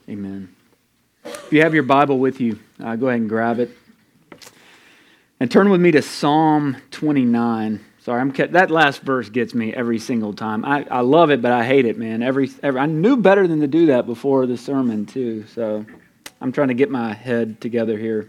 Amen. If you have your Bible with you, go ahead and grab it. And turn with me to Psalm 29. Sorry, that last verse gets me every single time. I love it, but I hate it, man. I knew better than to do that before the sermon, too. So I'm trying to get my head together here.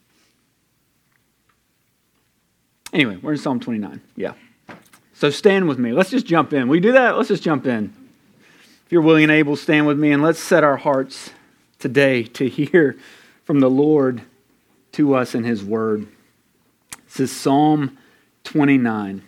Anyway, we're in Psalm 29. Yeah. So stand with me. Let's just jump in. We do that? Let's just jump in. If you're willing and able, stand with me and let's set our hearts today to hear from the Lord to us in His Word. This is Psalm 29.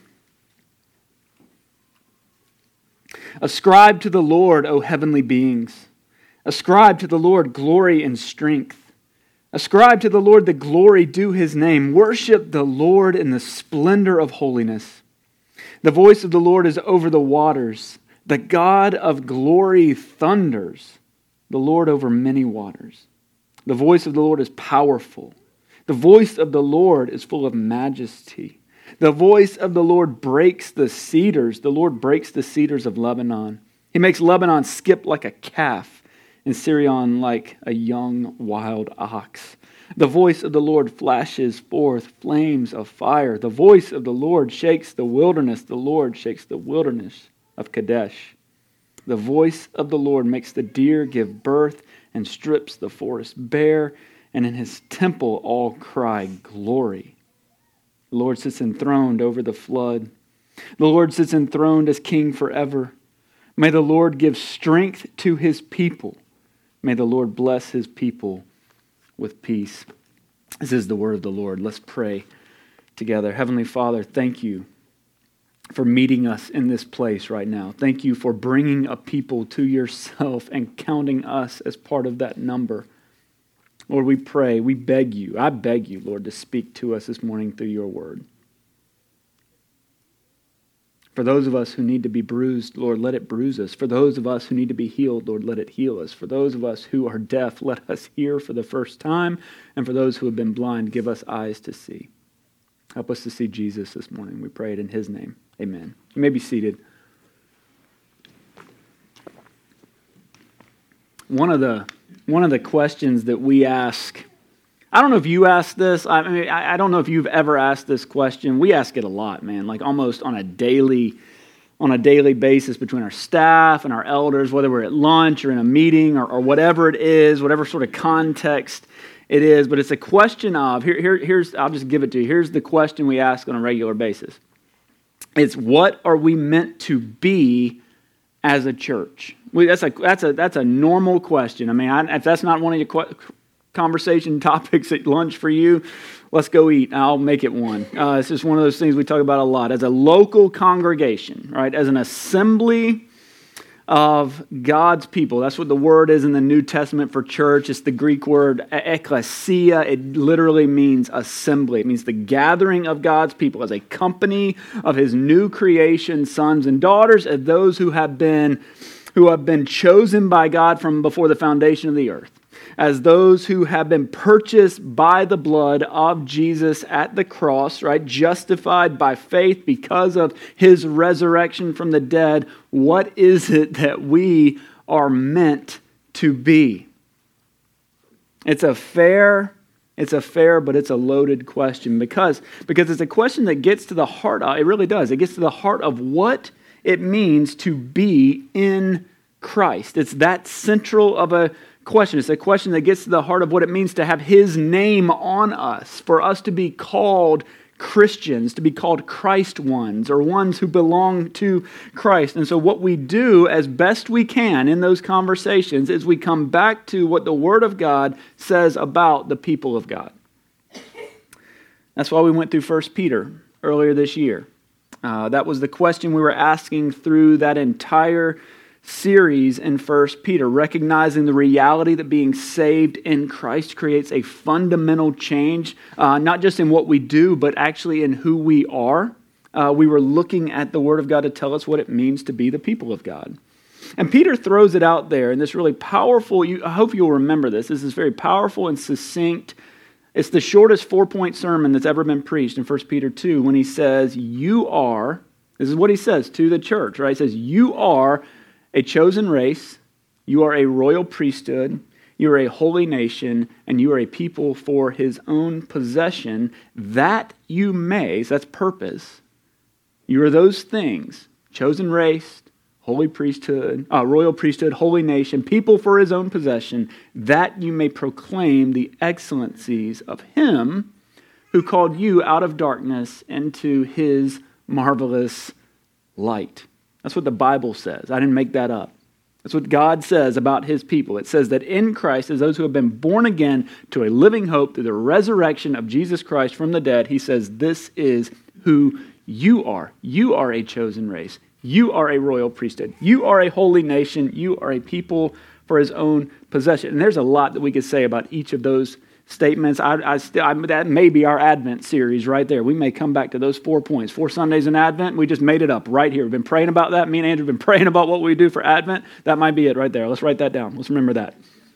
Ascribe to the Lord, O heavenly beings. Ascribe to the Lord glory and strength. Ascribe to the Lord the glory due His name. Worship the Lord in the splendor of holiness. The voice of the Lord is over the waters. The God of glory thunders, the Lord over many waters. The voice of the Lord is powerful. The voice of the Lord is full of majesty. The voice of the Lord breaks the cedars. The Lord breaks the cedars of Lebanon. He makes Lebanon skip like a calf and Sirion like a young wild ox. The voice of the Lord flashes forth flames of fire. The voice of the Lord shakes the wilderness. The Lord shakes the wilderness of Kadesh. The voice of the Lord makes the deer give birth and strips the forest bare, and in His temple all cry glory. The Lord sits enthroned over the flood. The Lord sits enthroned as King forever. May the Lord give strength to His people. May the Lord bless His people with peace. This is the word of the Lord. Let's pray together. Heavenly Father, thank You for meeting us in this place right now. Thank You for bringing a people to Yourself and counting us as part of that number. Lord, we pray, we beg You, I beg You, Lord, to speak to us this morning through Your word. For those of us who need to be bruised, Lord, let it bruise us. For those of us who need to be healed, Lord, let it heal us. For those of us who are deaf, let us hear for the first time. And for those who have been blind, give us eyes to see. Help us to see Jesus this morning. We pray it in His name. Amen. You may be seated. One of the questions that we ask, I don't know if you ask this. I don't know if you've ever asked this question. We ask it a lot, man, like almost on a daily basis between our staff and our elders, whether we're at lunch or in a meeting or whatever it is, whatever sort of context it is. But it's a question of, here's I'll just give it to you. Here's the question we ask on a regular basis. It's, what are we meant to be as a church? That's a normal question. I mean, if that's not one of your conversation topics at lunch for you, let's go eat. I'll make it one. It's just one of those things we talk about a lot. As a local congregation, right? As an assembly of God's people. That's what the word is in the New Testament for church. It's the Greek word ekklesia. It literally means assembly. It means the gathering of God's people as a company of His new creation, sons and daughters, of those who have been chosen by God from before the foundation of the earth. As those who have been purchased by the blood of Jesus at the cross, right? Justified by faith because of His resurrection from the dead. What is it that we are meant to be? It's a fair, but it's a loaded question because it's a question that gets to the heart of, it really does. It gets to the heart of what it means to be in Christ. It's that central of a question. It's a question that gets to the heart of what it means to have His name on us, for us to be called Christians, to be called Christ ones, or ones who belong to Christ. And so what we do as best we can in those conversations is we come back to what the Word of God says about the people of God. That's why we went through 1 Peter earlier this year. That was the question we were asking through that entire series in 1 Peter, recognizing the reality that being saved in Christ creates a fundamental change, not just in what we do, but actually in who we are. We were looking at the Word of God to tell us what it means to be the people of God. And Peter throws it out there in this really powerful, I hope you'll remember this. This is very powerful and succinct. It's the shortest 4-point sermon that's ever been preached in 1 Peter 2 when he says, this is what he says to the church, right? He says, you are a chosen race, you are a royal priesthood, You are a holy nation, and you are a people for his own possession, that you may, so that's purpose. You are those things, chosen race, holy priesthood, royal priesthood, holy nation, people for his own possession, that you may proclaim the excellencies of him who called you out of darkness into his marvelous light. That's what the Bible says. I didn't make that up. That's what God says about his people. It says that in Christ, as those who have been born again to a living hope through the resurrection of Jesus Christ from the dead, he says, this is who you are. You are a chosen race. You are a royal priesthood. You are a holy nation. You are a people for his own possession. And there's a lot that we could say about each of those statements. That may be our Advent series right there. We may come back to those 4 points. 4 Sundays in Advent, we just made it up right here. We've been praying about that. Me and Andrew have been praying about what we do for Advent. That might be it right there. Let's write that down. Let's remember that.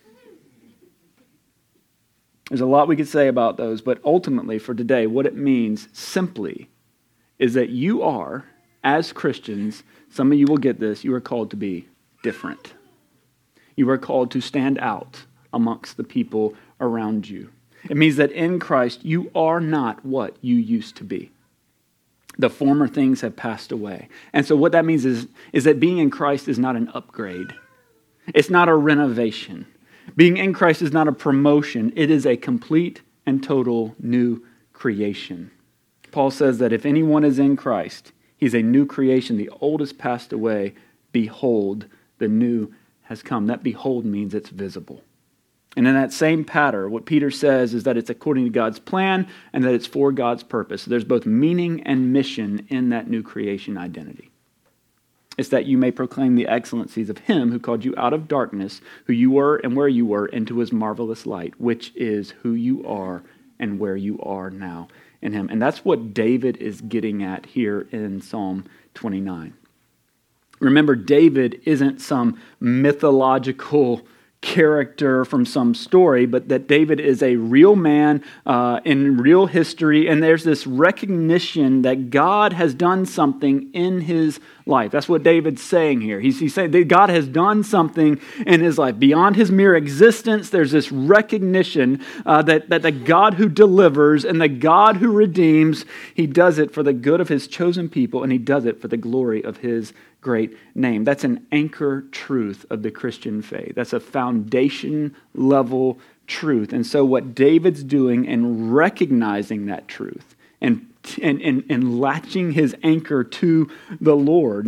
There's a lot we could say about those, but ultimately for today, what it means simply is that you are, as Christians, some of you will get this, you are called to be different. You are called to stand out amongst the people around you. It means that in Christ, you are not what you used to be. The former things have passed away. And so what that means is that being in Christ is not an upgrade. It's not a renovation. Being in Christ is not a promotion. It is a complete and total new creation. Paul says that if anyone is in Christ, he's a new creation. The old has passed away. Behold, the new has come. That behold means it's visible. And in that same pattern, what Peter says is that it's according to God's plan and that it's for God's purpose. So there's both meaning and mission in that new creation identity. It's that you may proclaim the excellencies of him who called you out of darkness, who you were and where you were, into his marvelous light, which is who you are and where you are now in him. And that's what David is getting at here in Psalm 29. Remember, David isn't some mythological character from some story, but that David is a real man in real history, and there's this recognition that God has done something in his life. That's what David's saying here. He's saying that God has done something in his life. Beyond his mere existence, there's this recognition that the God who delivers and the God who redeems, he does it for the good of his chosen people, and he does it for the glory of his great name. That's an anchor truth of the Christian faith. That's a foundation level truth. And so what David's doing in recognizing that truth and latching his anchor to the Lord,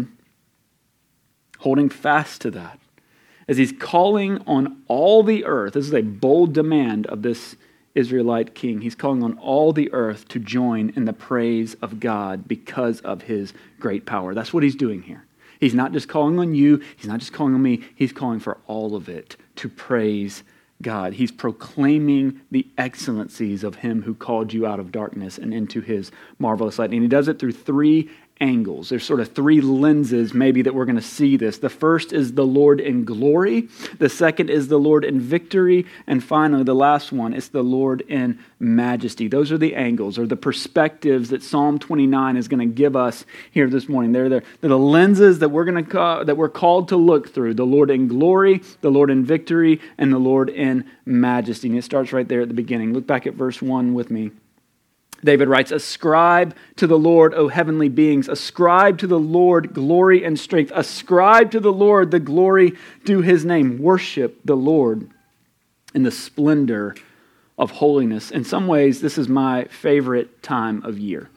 holding fast to that, as he's calling on all the earth. This is a bold demand of this Israelite king. He's calling on all the earth to join in the praise of God because of his great power. That's what he's doing here. He's not just calling on you. He's not just calling on me. He's calling for all of it to praise God. He's proclaiming the excellencies of him who called you out of darkness and into his marvelous light. And he does it through 3 angles. There's sort of 3 lenses maybe that we're going to see this. The first is the Lord in glory. The second is the Lord in victory. And finally, the last one is the Lord in majesty. Those are the angles or the perspectives that Psalm 29 is going to give us here this morning. They're the lenses that we're called to look through. The Lord in glory, the Lord in victory, and the Lord in majesty. And it starts right there at the beginning. Look back at verse 1 with me. David writes, "Ascribe to the Lord, O heavenly beings. Ascribe to the Lord glory and strength. Ascribe to the Lord the glory due his name. Worship the Lord in the splendor of holiness." In some ways, this is my favorite time of year.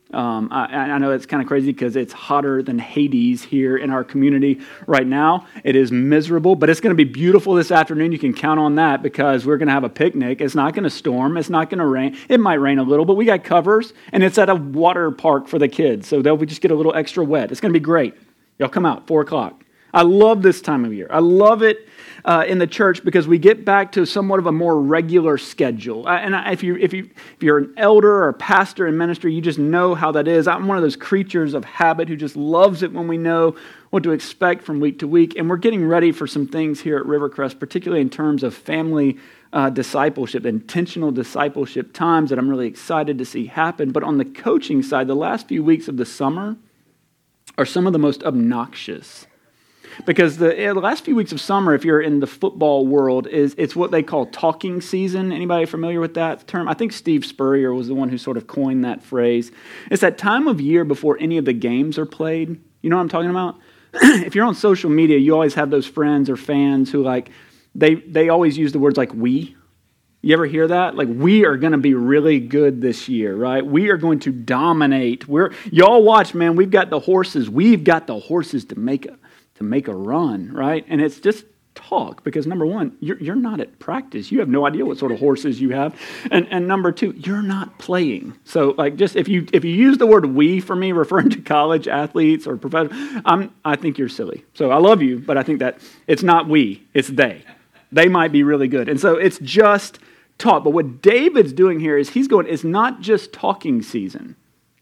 I know it's kind of crazy because it's hotter than Hades here in our community right now. It is miserable, but it's going to be beautiful this afternoon. You can count on that because we're going to have a picnic. It's not going to storm. It's not going to rain. It might rain a little, but we got covers, and it's at a water park for the kids, so they'll just get a little extra wet. It's going to be great. Y'all come out, 4 o'clock. I love this time of year. I love it in the church because we get back to somewhat of a more regular schedule. And if you're an elder or a pastor in ministry, you just know how that is. I'm one of those creatures of habit who just loves it when we know what to expect from week to week. And we're getting ready for some things here at Rivercrest, particularly in terms of family discipleship, intentional discipleship times that I'm really excited to see happen. But on the coaching side, the last few weeks of the summer are some of the most obnoxious Because the last few weeks of summer, if you're in the football world, it's what they call talking season. Anybody familiar with that term? I think Steve Spurrier was the one who sort of coined that phrase. It's that time of year before any of the games are played. You know what I'm talking about? If you're on social media, you always have those friends or fans who they always use the words like we. You ever hear that? Like, we are going to be really good this year, right? We are going to dominate. Y'all watch, man. We've got the horses. We've got the horses to make a run, right? And it's just talk because number one, you're not at practice. You have no idea what sort of horses you have, and number two, you're not playing. So, like, just if you use the word "we" for me, referring to college athletes or professionals, I think you're silly. So I love you, but I think that it's not we, it's they. They might be really good, and so it's just talk. But what David's doing here is it's not just talking season.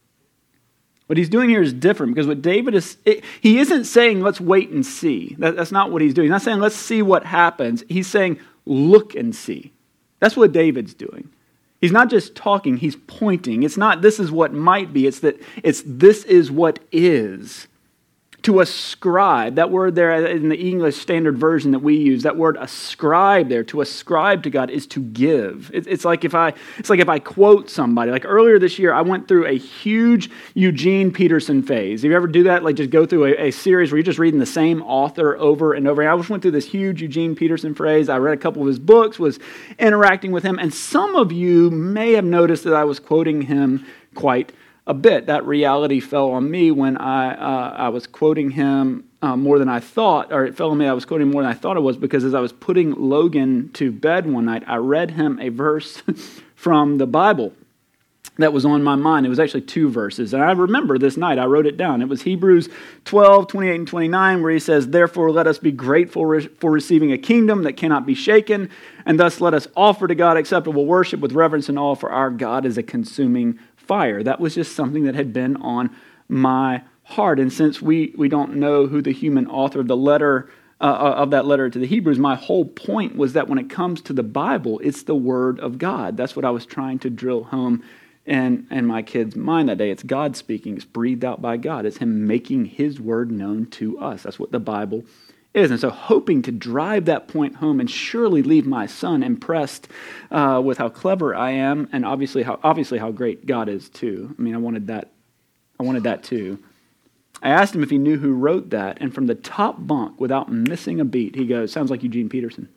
What he's doing here is different because what David he isn't saying, let's wait and see. That's not what he's doing. He's not saying, let's see what happens. He's saying, look and see. That's what David's doing. He's not just talking, he's pointing. It's not, this is what might be. It's this is what is. To ascribe, that word there in the English Standard Version that we use, that word ascribe there, to ascribe to God is to give. It's like if I quote somebody. Like earlier this year, I went through a huge Eugene Peterson phase. Have you ever do that? Like just go through a series where you're just reading the same author over and over. And I just went through this huge Eugene Peterson phase. I read a couple of his books, was interacting with him, and some of you may have noticed that I was quoting him quite a bit. That reality fell on me when I was quoting him more than I thought, or it fell on me I was quoting more than I thought it was, because as I was putting Logan to bed one night, I read him a verse from the Bible that was on my mind. It was actually 2 verses, and I remember this night, I wrote it down. It was Hebrews 12, 28 and 29, where he says, "Therefore let us be grateful for receiving a kingdom that cannot be shaken, and thus let us offer to God acceptable worship with reverence and awe, for our God is a consuming fire." That was just something that had been on my heart. And since we don't know who the human author of the letter of that letter to the Hebrews, my whole point was that when it comes to the Bible, it's the Word of God. That's what I was trying to drill home in my kid's mind that day. It's God speaking. It's breathed out by God. It's Him making His Word known to us. That's what the Bible is. And so hoping to drive that point home and surely leave my son impressed with how clever I am, and obviously how great God is too. I mean, I wanted that too. I asked him if he knew who wrote that, and from the top bunk, without missing a beat, he goes, "Sounds like Eugene Peterson."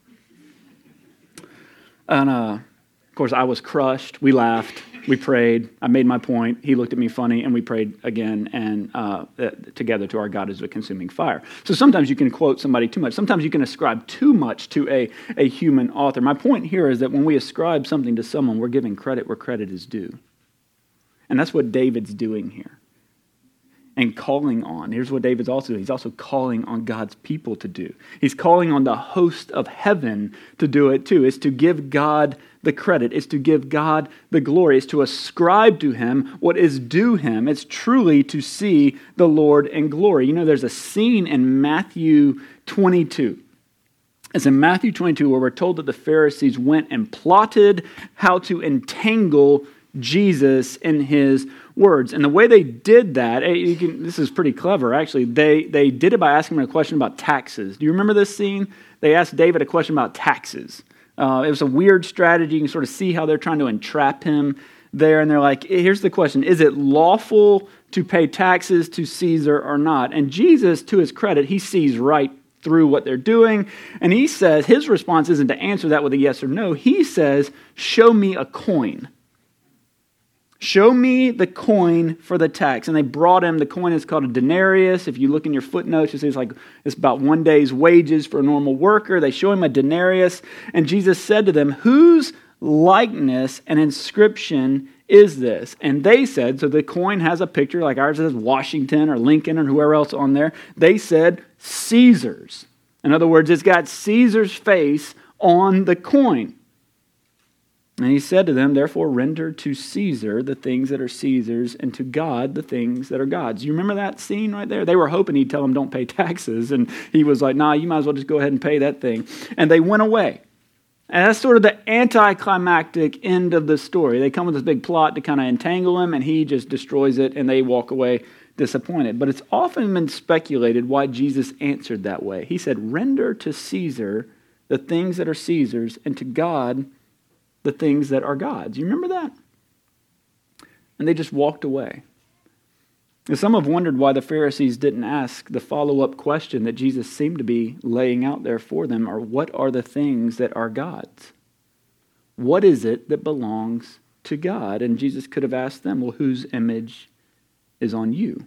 And of course, I was crushed. We laughed. We prayed. I made my point. He looked at me funny, and we prayed again, and together to our God is a consuming fire. So sometimes you can quote somebody too much. Sometimes you can ascribe too much to a human author. My point here is that when we ascribe something to someone, we're giving credit where credit is due. And that's what David's doing here. And calling on, here's what David's also doing. He's also calling on God's people to do. He's calling on the host of heaven to do it too. It's to give God the credit. It's to give God the glory. It's to ascribe to Him what is due Him. It's truly to see the Lord in glory. You know, there's a scene in Matthew 22. It's in Matthew 22 where we're told that the Pharisees went and plotted how to entangle Jesus in His words. And the way they did that, this is pretty clever actually, they did it by asking him a question about taxes. Do you remember this scene? They asked David a question about taxes. It was a weird strategy. You can sort of see how they're trying to entrap him there. And they're like, here's the question, is it lawful to pay taxes to Caesar or not? And Jesus, to his credit, he sees right through what they're doing. And he says, his response isn't to answer that with a yes or no. He says, show me a coin. Show me the coin for the tax. And they brought him, the coin is called a denarius. If you look in your footnotes, it's about 1 day's wages for a normal worker. They show him a denarius. And Jesus said to them, whose likeness and inscription is this? And they said, so the coin has a picture, like ours says Washington or Lincoln or whoever else on there. They said, Caesar's. In other words, it's got Caesar's face on the coin. And he said to them, therefore render to Caesar the things that are Caesar's, and to God the things that are God's. You remember that scene right there? They were hoping he'd tell them don't pay taxes. And he was like, nah, you might as well just go ahead and pay that thing. And they went away. And that's sort of the anticlimactic end of the story. They come with this big plot to kind of entangle him, and he just destroys it, and they walk away disappointed. But it's often been speculated why Jesus answered that way. He said, "Render to Caesar the things that are Caesar's, and to God the things that are God's." You remember that? And they just walked away. And some have wondered why the Pharisees didn't ask the follow-up question that Jesus seemed to be laying out there for them, or what are the things that are God's? What is it that belongs to God? And Jesus could have asked them, well, whose image is on you?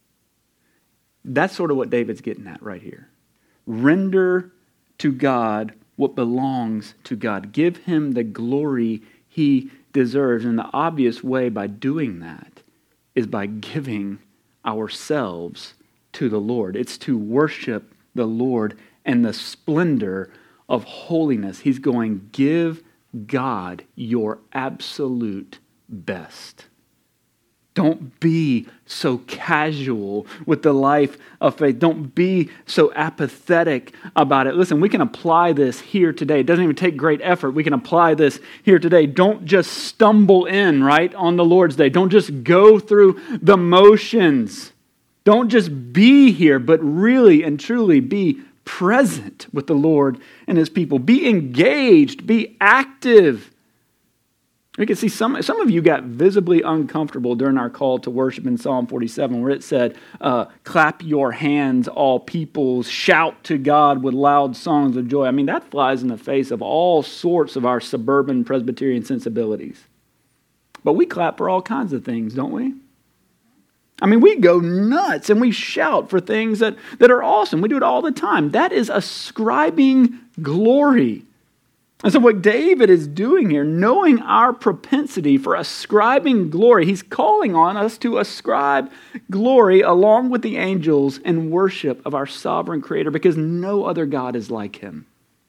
That's sort of what David's getting at right here. Render to God what belongs to God. Give him the glory he deserves. And the obvious way by doing that is by giving ourselves to the Lord. It's to worship the Lord and the splendor of holiness. He's going, give God your absolute best. Don't be so casual with the life of faith. Don't be so apathetic about it. Listen, we can apply this here today. It doesn't even take great effort. We can apply this here today. Don't just stumble in, right, on the Lord's Day. Don't just go through the motions. Don't just be here, but really and truly be present with the Lord and his people. Be engaged. Be active. We can see some of you got visibly uncomfortable during our call to worship in Psalm 47, where it said, clap your hands, all peoples, shout to God with loud songs of joy. I mean, that flies in the face of all sorts of our suburban Presbyterian sensibilities. But we clap for all kinds of things, don't we? I mean, we go nuts and we shout for things that are awesome. We do it all the time. That is ascribing glory. And so what David is doing here, knowing our propensity for ascribing glory, he's calling on us to ascribe glory along with the angels in worship of our sovereign Creator, because no other God is like him.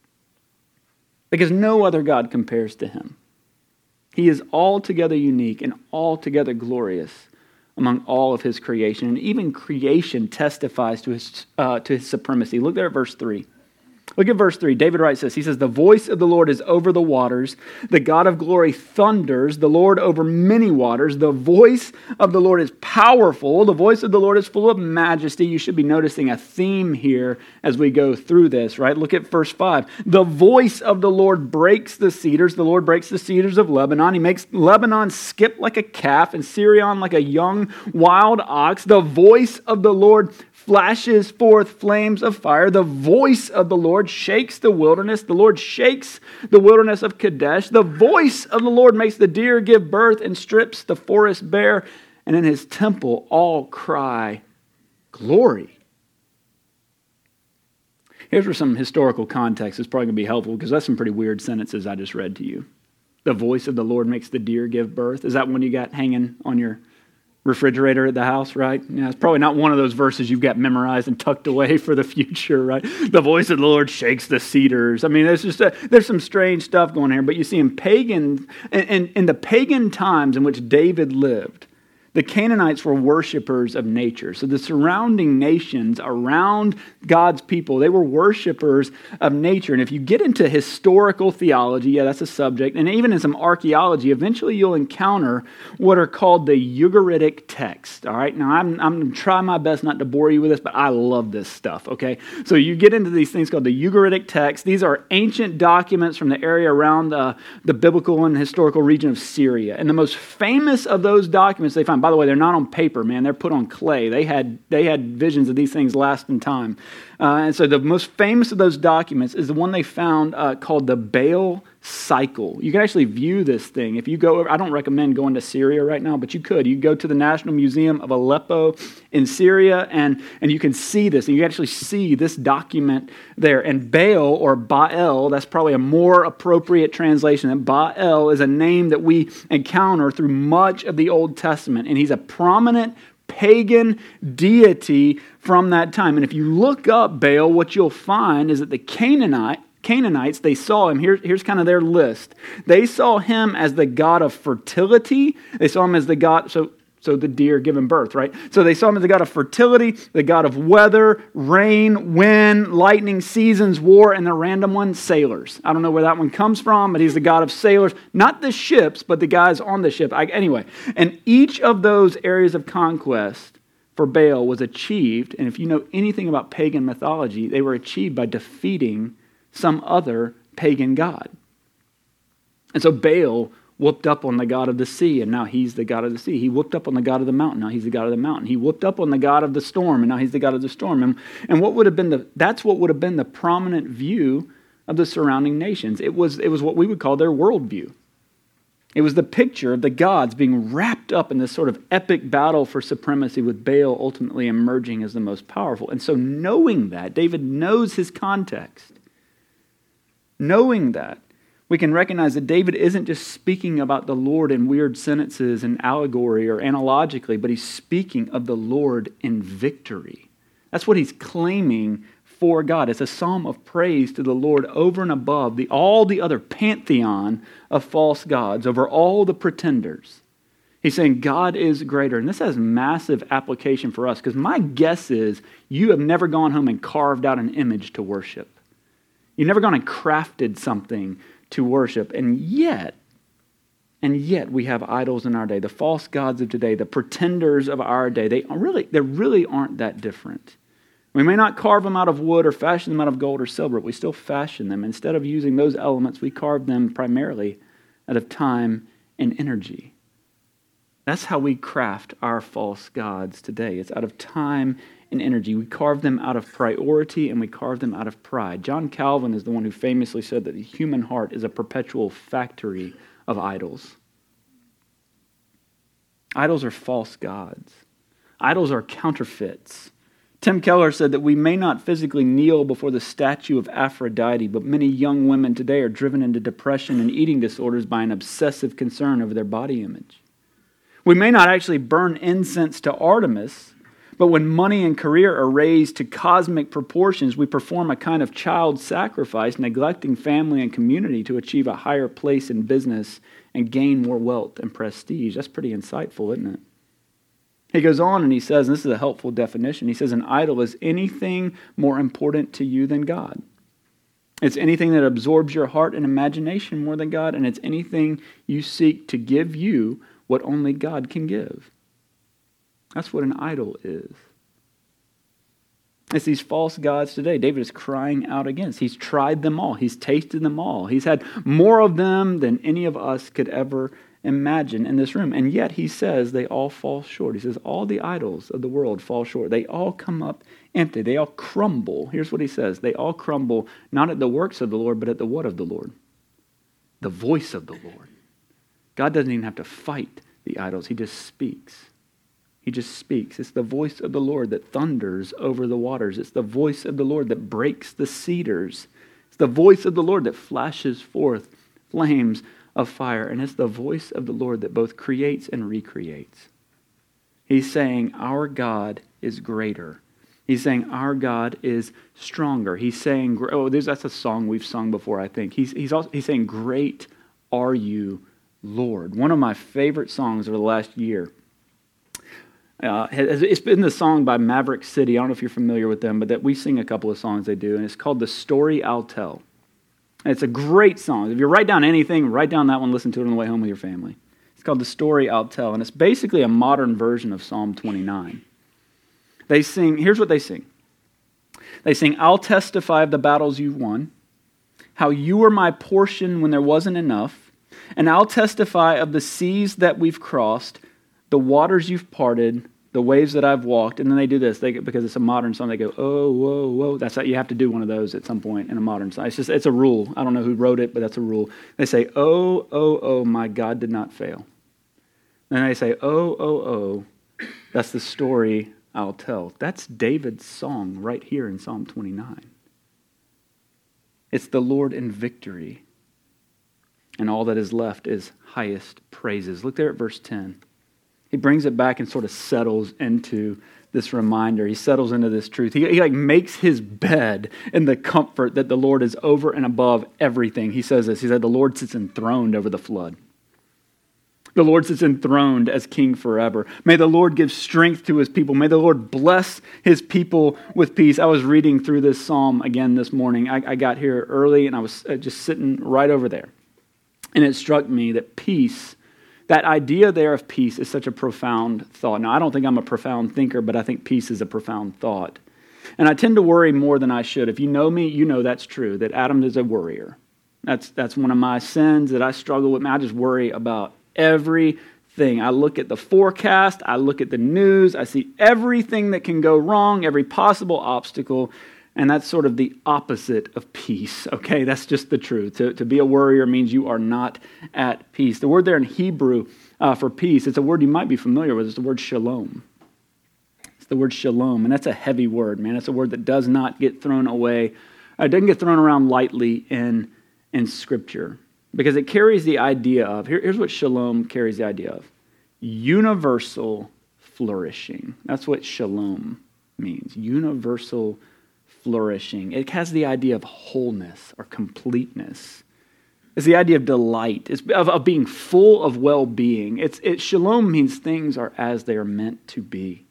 Because no other God compares to him. He is altogether unique and altogether glorious among all of his creation. And even creation testifies to his supremacy. Look there at verse 3. Look at verse 3. David writes this. He says, the voice of the Lord is over the waters. The God of glory thunders. The Lord over many waters. The voice of the Lord is powerful. The voice of the Lord is full of majesty. You should be noticing a theme here as we go through this, right? Look at verse 5. The voice of the Lord breaks the cedars. The Lord breaks the cedars of Lebanon. He makes Lebanon skip like a calf and Sirion like a young wild ox. The voice of the Lord flashes forth flames of fire. The voice of the Lord shakes the wilderness. The Lord shakes the wilderness of Kadesh. The voice of the Lord makes the deer give birth and strips the forest bare. And in his temple all cry, glory. Here's where some historical context is probably going to be helpful, because that's some pretty weird sentences I just read to you. The voice of the Lord makes the deer give birth. Is that one you got hanging on your refrigerator at the house, right? Yeah, it's probably not one of those verses you've got memorized and tucked away for the future, right? The voice of the Lord shakes the cedars. I mean, there's some strange stuff going here. But you see, in the pagan times in which David lived, the Canaanites were worshipers of nature. So the surrounding nations around God's people, they were worshipers of nature. And if you get into historical theology, yeah, that's a subject, and even in some archaeology, eventually you'll encounter what are called the Ugaritic texts. All right, now I'm going to try my best not to bore you with this, but I love this stuff, okay? So you get into these things called the Ugaritic texts. These are ancient documents from the area around the biblical and historical region of Syria. And the most famous of those documents they find, by the way, they're not on paper, man. They're put on clay. They had visions of these things last in time. And so the most famous of those documents is the one they found called the Baal Cycle. You can actually view this thing. If you go over, I don't recommend going to Syria right now, but you could. You go to the National Museum of Aleppo in Syria, and you can see this. And you can actually see this document there. And Baal, or Baal, that's probably a more appropriate translation. And Baal is a name that we encounter through much of the Old Testament. And he's a prominent pagan deity from that time. And if you look up Baal, what you'll find is that the Canaanites, they saw him. Here's kind of their list. They saw him as the god of fertility. They saw him as the god, so the deer giving birth, right? So they saw him as the god of fertility, the god of weather, rain, wind, lightning, seasons, war, and the random one, sailors. I don't know where that one comes from, but he's the god of sailors. Not the ships, but the guys on the ship. Anyway, and each of those areas of conquest for Baal was achieved, and if you know anything about pagan mythology, they were achieved by defeating some other pagan god. And so Baal whooped up on the god of the sea, and now he's the god of the sea. He whooped up on the god of the mountain, now he's the god of the mountain. He whooped up on the god of the storm, and now he's the god of the storm. And what would have been that's what would have been the prominent view of the surrounding nations. It was what we would call their worldview. It was the picture of the gods being wrapped up in this sort of epic battle for supremacy, with Baal ultimately emerging as the most powerful. And so knowing that, David knows his context. Knowing that, we can recognize that David isn't just speaking about the Lord in weird sentences and allegory or analogically, but he's speaking of the Lord in victory. That's what he's claiming for God. It's a psalm of praise to the Lord over and above all the other pantheon of false gods, over all the pretenders. He's saying God is greater. And this has massive application for us, because my guess is you have never gone home and carved out an image to worship. You've never gone and crafted something to worship. And yet we have idols in our day. The false gods of today, the pretenders of our day, they really aren't that different. We may not carve them out of wood or fashion them out of gold or silver, but we still fashion them. Instead of using those elements, we carve them primarily out of time and energy. That's how we craft our false gods today. It's out of time and energy. We carve them out of priority, and we carve them out of pride. John Calvin is the one who famously said that the human heart is a perpetual factory of idols. Idols are false gods. Idols are counterfeits. Tim Keller said that we may not physically kneel before the statue of Aphrodite, but many young women today are driven into depression and eating disorders by an obsessive concern over their body image. We may not actually burn incense to Artemis, but when money and career are raised to cosmic proportions, we perform a kind of child sacrifice, neglecting family and community to achieve a higher place in business and gain more wealth and prestige. That's pretty insightful, isn't it? He goes on and he says, and this is a helpful definition, he says, an idol is anything more important to you than God. It's anything that absorbs your heart and imagination more than God, and it's anything you seek to give you what only God can give. That's what an idol is. It's these false gods today. David is crying out against. He's tried them all. He's tasted them all. He's had more of them than any of us could ever imagine in this room. And yet he says they all fall short. He says all the idols of the world fall short. They all come up empty. They all crumble. Here's what he says. They all crumble not at the works of the Lord, but at the what of the Lord? The voice of the Lord. God doesn't even have to fight the idols. He just speaks. He just speaks. It's the voice of the Lord that thunders over the waters. It's the voice of the Lord that breaks the cedars. It's the voice of the Lord that flashes forth flames of fire. And it's the voice of the Lord that both creates and recreates. He's saying our God is greater. He's saying our God is stronger. He's saying, that's a song we've sung before, I think. He's saying, great are you, Lord. One of my favorite songs over the last year. It's been the song by Maverick City. I don't know if you're familiar with them, but that we sing a couple of songs they do, and it's called The Story I'll Tell. And it's a great song. If you write down anything, write down that one, listen to it on the way home with your family. It's called The Story I'll Tell, and it's basically a modern version of Psalm 29. They sing, here's what they sing. They sing, I'll testify of the battles you've won, how you were my portion when there wasn't enough, and I'll testify of the seas that we've crossed, the waters you've parted, the waves that I've walked. And then they do this, because it's a modern song, they go, oh, whoa, whoa. That's how you have to do one of those at some point in a modern song. It's a rule. I don't know who wrote it, but that's a rule. They say, oh, oh, oh, my God did not fail. And they say, oh, oh, oh, that's the story I'll tell. That's David's song right here in Psalm 29. It's the Lord in victory. And all that is left is highest praises. Look there at verse 10. He brings it back and sort of settles into this reminder. He settles into this truth. He makes his bed in the comfort that the Lord is over and above everything. He says this. He said, the Lord sits enthroned over the flood. The Lord sits enthroned as king forever. May the Lord give strength to his people. May the Lord bless his people with peace. I was reading through this psalm again this morning. I got here early and I was just sitting right over there. And it struck me that peace That idea there of peace is such a profound thought. Now, I don't think I'm a profound thinker, but I think peace is a profound thought. And I tend to worry more than I should. If you know me, you know that's true, that Adam is a worrier. That's one of my sins that I struggle with. I just worry about everything. I look at the forecast, I look at the news, I see everything that can go wrong, every possible obstacle, and that's sort of the opposite of peace, okay? That's just the truth. To be a worrier means you are not at peace. The word there in Hebrew for peace, it's a word you might be familiar with. It's the word shalom. It's the word shalom, and that's a heavy word, man. It's a word that does not get thrown away. It doesn't get thrown around lightly in Scripture because it carries the idea of, here's what shalom carries the idea of: universal flourishing. That's what shalom means, universal flourishing. It has the idea of wholeness or completeness. It's the idea of delight. It's of being full of well-being. Shalom means things are as they are meant to be.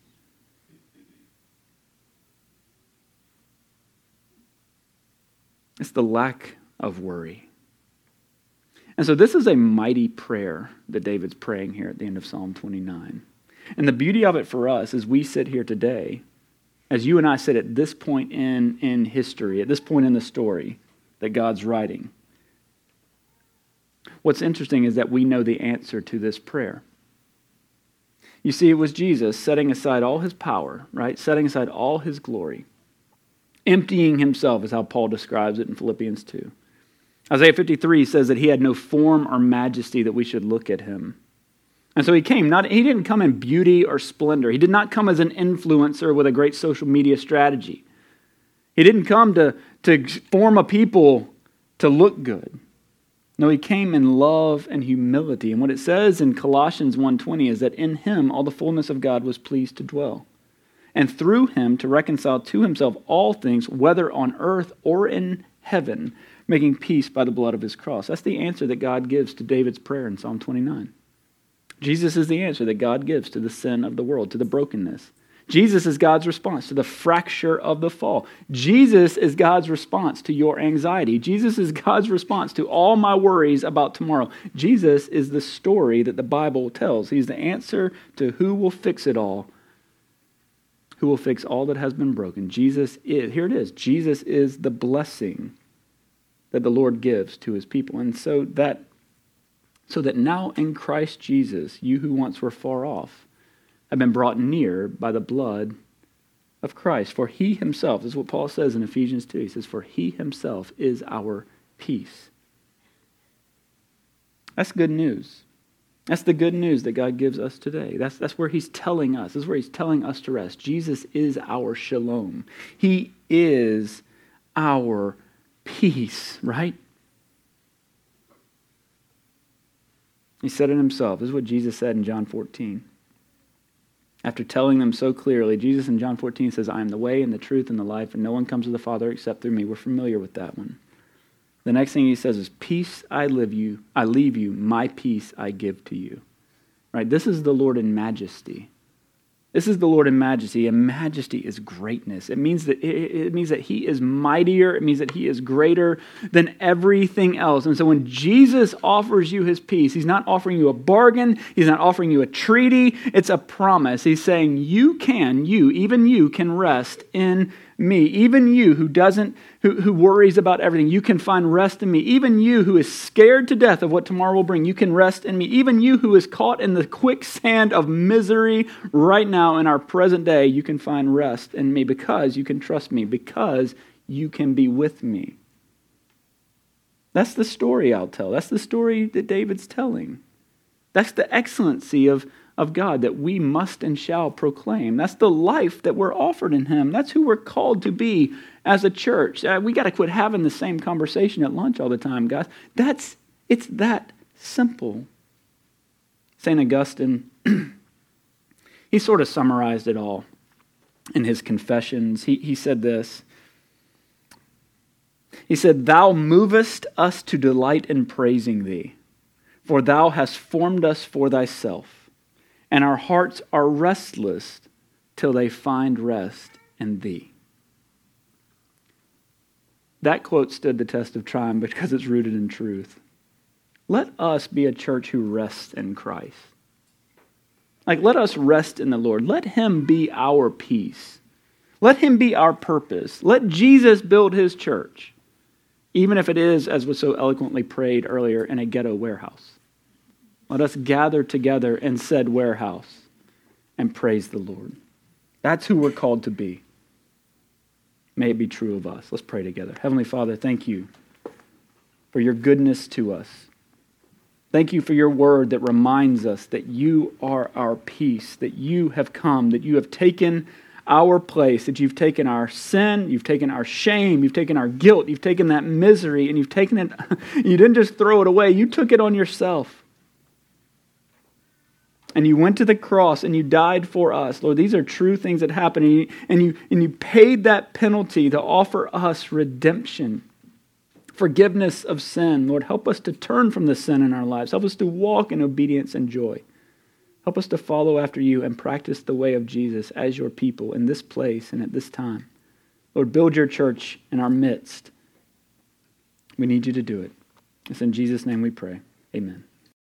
It's the lack of worry. And so this is a mighty prayer that David's praying here at the end of Psalm 29. And the beauty of it for us as we sit here today, as you and I sit at this point in history, at this point in the story that God's writing, what's interesting is that we know the answer to this prayer. You see, it was Jesus setting aside all his power, right? Setting aside all his glory. Emptying himself is how Paul describes it in Philippians 2. Isaiah 53 says that he had no form or majesty that we should look at him. And so he came. He didn't come in beauty or splendor. He did not come as an influencer with a great social media strategy. He didn't come to form a people to look good. No, he came in love and humility. And what it says in Colossians 1:20 is that in him all the fullness of God was pleased to dwell. And through him to reconcile to himself all things, whether on earth or in heaven, making peace by the blood of his cross. That's the answer that God gives to David's prayer in Psalm 29. Jesus is the answer that God gives to the sin of the world, to the brokenness. Jesus is God's response to the fracture of the fall. Jesus is God's response to your anxiety. Jesus is God's response to all my worries about tomorrow. Jesus is the story that the Bible tells. He's the answer to who will fix it all, who will fix all that has been broken. Jesus is, here it is, Jesus is the blessing that the Lord gives to his people. And so that now in Christ Jesus, you who once were far off have been brought near by the blood of Christ. For he himself, this is what Paul says in Ephesians 2, he says, for he himself is our peace. That's good news. That's the good news that God gives us today. That's where he's telling us. This is where he's telling us to rest. Jesus is our shalom. He is our peace, right? He said it himself. This is what Jesus said in John 14. After telling them so clearly, Jesus in John 14 says, I am the way and the truth and the life, and no one comes to the Father except through me. We're familiar with that one. The next thing he says is, peace I leave you, my peace I give to you. Right? This is the Lord in majesty. This is the Lord in majesty, and majesty is greatness. It means that he is mightier. It means that he is greater than everything else. And so when Jesus offers you his peace, he's not offering you a bargain. He's not offering you a treaty. It's a promise. He's saying even you can rest in me. Even you who worries about everything, you can find rest in me. Even you who is scared to death of what tomorrow will bring, you can rest in me. Even you who is caught in the quicksand of misery right now in our present day, you can find rest in me because you can trust me, because you can be with me. That's the story I'll tell. That's the story that David's telling. That's the excellency of God that we must and shall proclaim. That's the life that we're offered in him. That's who we're called to be as a church. We got to quit having the same conversation at lunch all the time, guys. It's that simple. St. Augustine, he sort of summarized it all in his Confessions. He said this. He said, thou movest us to delight in praising thee, for thou hast formed us for thyself. And our hearts are restless till they find rest in thee. That quote stood the test of time because it's rooted in truth. let us be a church who rests in Christ. Like, let us rest in the Lord. Let him be our peace. Let him be our purpose. Let Jesus build his church, even if it is, as was so eloquently prayed earlier, in a ghetto warehouse. Let us gather together in said warehouse and praise the Lord. That's who we're called to be. May it be true of us. Let's pray together. Heavenly Father, thank you for your goodness to us. Thank you for your word that reminds us that you are our peace, that you have come, that you have taken our place, that you've taken our sin, you've taken our shame, you've taken our guilt, you've taken that misery, and you've taken it, you didn't just throw it away, you took it on yourself. And you went to the cross and you died for us. Lord, these are true things that happen. And you paid that penalty to offer us redemption, forgiveness of sin. Lord, help us to turn from the sin in our lives. Help us to walk in obedience and joy. Help us to follow after you and practice the way of Jesus as your people in this place and at this time. Lord, build your church in our midst. We need you to do it. It's in Jesus' name we pray. Amen.